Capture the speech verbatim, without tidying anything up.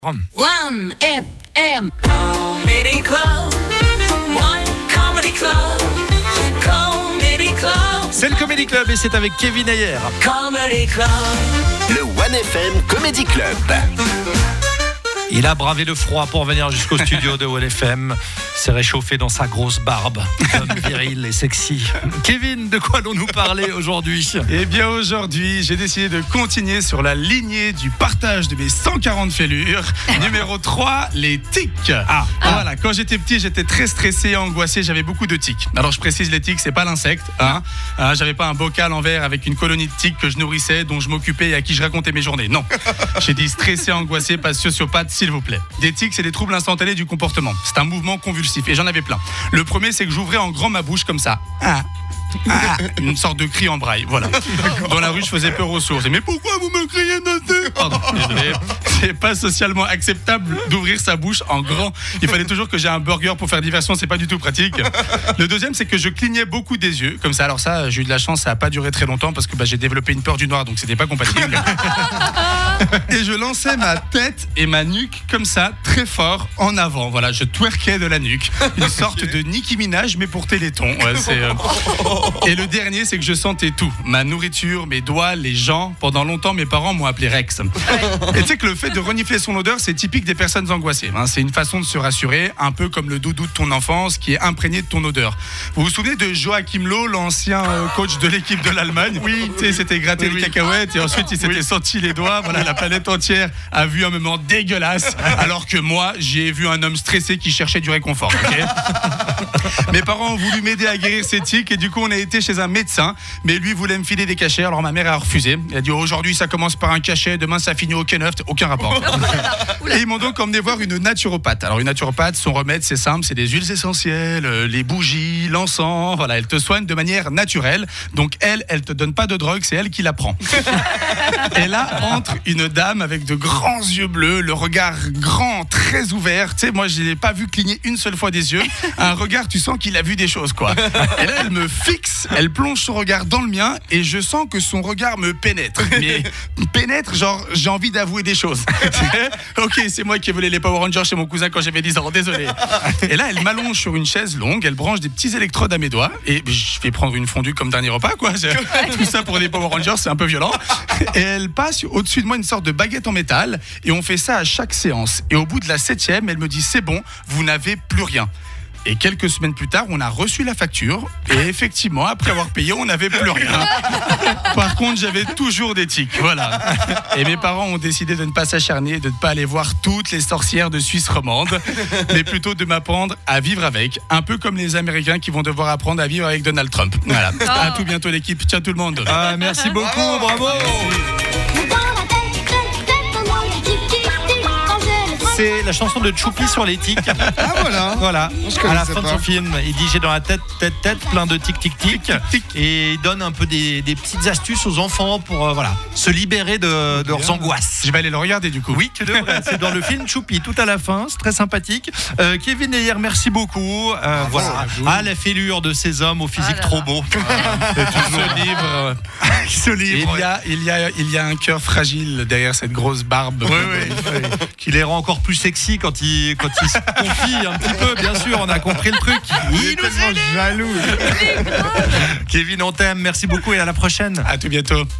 One F M Comedy Club. One Comedy Club. Comedy Club. C'est le Comedy Club et c'est avec Kevin Ayer. Comedy Club. Le One F M Comedy Club. Il a bravé le froid pour venir jusqu'au studio de One F M. S'est réchauffé dans sa grosse barbe, homme viril et sexy. Kevin, de quoi allons-nous parler aujourd'hui ? Eh bien aujourd'hui, j'ai décidé de continuer sur la lignée du partage de mes cent quarante fêlures. Numéro trois, les tics. Ah, voilà, quand j'étais petit, j'étais très stressé et angoissé, j'avais beaucoup de tics. Alors je précise, les tics, c'est pas l'insecte. Hein. Hein, j'avais pas un bocal en verre avec une colonie de tics que je nourrissais, dont je m'occupais et à qui je racontais mes journées. Non, j'ai dit stressé, angoissé, pas sociopathe, s'il vous plaît. Des tics, c'est des troubles instantanés du comportement. C'est un mouvement convulsif et j'en avais plein. Le premier, c'est que j'ouvrais en grand ma bouche comme ça. Ah. Ah, une sorte de cri en braille, voilà. Dans la rue, je faisais peur aux sourds. Mais pourquoi vous me criez dessus ? Pardon, désolé. C'est pas socialement acceptable d'ouvrir sa bouche en grand. Il fallait toujours que j'ai un burger pour faire diversion, c'est pas du tout pratique. Le deuxième, c'est que je clignais beaucoup des yeux, comme ça. Alors ça, j'ai eu de la chance, ça a pas duré très longtemps parce que bah, j'ai développé une peur du noir, donc c'était pas compatible. Et je lançais ma tête et ma nuque comme ça, très fort en avant. Voilà, je twerkais de la nuque, une sorte de Nicki Minaj mais pour Téléthon. Ouais, c'est. Euh... Et le dernier, c'est que je sentais tout. Ma nourriture, mes doigts, les gens. Pendant longtemps, mes parents m'ont appelé Rex. Et tu sais que le fait de renifler son odeur, c'est typique des personnes angoissées. Hein. C'est une façon de se rassurer, un peu comme le doudou de ton enfance qui est imprégné de ton odeur. Vous vous souvenez de Joachim Löw, l'ancien euh, coach de l'équipe de l'Allemagne ? Oui. Tu sais, c'était gratté oui, les oui. cacahuètes et ensuite il s'était oui. sorti les doigts. Voilà, la planète entière a vu un moment dégueulasse. Alors que moi, j'ai vu un homme stressé qui cherchait du réconfort. Okay. Mes parents ont voulu m'aider à guérir ces tics et du coup, on a été chez un médecin, mais lui voulait me filer des cachets, alors ma mère a refusé. Elle a dit aujourd'hui ça commence par un cachet, demain ça finit au K-neuf, aucun rapport. Et ils m'ont donc emmené voir une naturopathe. Alors une naturopathe, son remède c'est simple, c'est des huiles essentielles, les bougies, l'encens, voilà, elle te soigne de manière naturelle. Donc elle, elle te donne pas de drogue, c'est elle qui la prend. Et là entre une dame avec de grands yeux bleus, le regard grand, très ouvert. Tu sais, moi je l'ai pas vu cligner une seule fois des yeux. Un regard, tu sens qu'il a vu des choses quoi. Et là elle me fixe, elle plonge son regard dans le mien et je sens que son regard me pénètre. Mais pénètre, genre j'ai envie d'avouer des choses. Ok, c'est moi qui ai volé les Power Rangers chez mon cousin quand j'avais dix ans, désolé. Et là, elle m'allonge sur une chaise longue, elle branche des petits électrodes à mes doigts et je vais prendre une fondue comme dernier repas, quoi. Tout ça pour des Power Rangers, c'est un peu violent. Et elle passe au-dessus de moi une sorte de baguette en métal et on fait ça à chaque séance. Et au bout de la septième, elle me dit c'est bon, vous n'avez plus rien. Et quelques semaines plus tard, on a reçu la facture et effectivement, après avoir payé, on n'avait plus rien. Par contre, j'avais toujours des tics, voilà. Et mes parents ont décidé de ne pas s'acharner, de ne pas aller voir toutes les sorcières de Suisse romande, mais plutôt de m'apprendre à vivre avec, un peu comme les Américains qui vont devoir apprendre à vivre avec Donald Trump. Voilà. Oh. À tout bientôt l'équipe. Ciao tout le monde. Ah, merci beaucoup, bravo. C'est la chanson de Choupi sur les tics. Ah voilà. Voilà. À la fin pas. de son film, il dit j'ai dans la tête, tête, tête, plein de tic, tic, tic, tic, tic. Et il donne un peu des, des petites astuces aux enfants pour euh, voilà se libérer de, de leurs angoisses. Je vais aller le regarder du coup. Oui, tu devrais. C'est dans le film Choupi, tout à la fin. C'est très sympathique. Euh, Kevin Ayer, merci beaucoup. Euh, ah, voilà. Ah, la fêlure de ces hommes au physique ah, trop beau. Ah, ce livre. Ce livre. Il y a, il y a, il y a un cœur fragile derrière cette grosse barbe. Oui, oui. Qui les rend encore plus sexy quand il, quand il se confie un petit peu, bien sûr, on a compris le truc. Il est tellement jaloux. Kevin, on t'aime, merci beaucoup et à la prochaine. À tout bientôt.